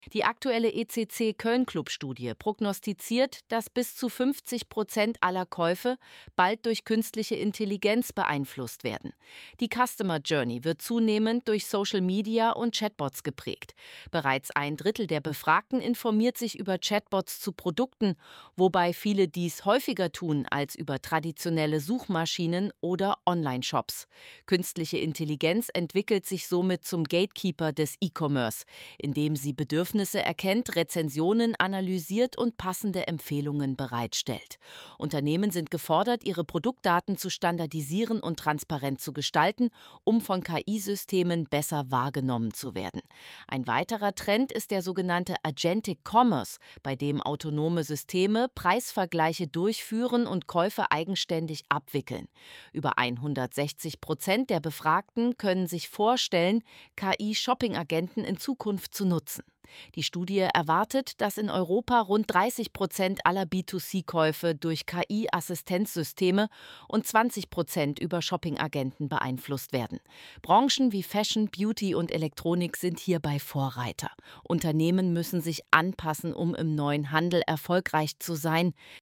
Die aktuelle ECC Köln-Club-Studie prognostiziert, dass bis zu 50% aller Käufe bald durch künstliche Intelligenz beeinflusst werden. Die Customer Journey wird zunehmend durch Social Media und Chatbots geprägt. Bereits ein Drittel der Befragten informiert sich über Chatbots zu Produkten, wobei viele dies häufiger tun als über traditionelle Suchmaschinen oder Online-Shops. Künstliche Intelligenz entwickelt sich somit zum Gatekeeper des E-Commerce, indem sie Bedürfnisse erkennt, Rezensionen analysiert und passende Empfehlungen bereitstellt. Unternehmen sind gefordert, ihre Produktdaten zu standardisieren und transparent zu gestalten, um von KI-Systemen besser wahrgenommen zu werden. Ein weiterer Trend ist der sogenannte Agentic Commerce, bei dem autonome Systeme Preisvergleiche durchführen und Käufe eigenständig abwickeln. Über 160% der Befragten können sich vorstellen, KI-Shopping-Agenten in Zukunft zu nutzen. Die Studie erwartet, dass in Europa rund 30% aller B2C-Käufe durch KI-Assistenzsysteme und 20% über Shopping-Agenten beeinflusst werden. Branchen wie Fashion, Beauty und Elektronik sind hierbei Vorreiter. Unternehmen müssen sich anpassen, um im neuen Handel erfolgreich zu sein.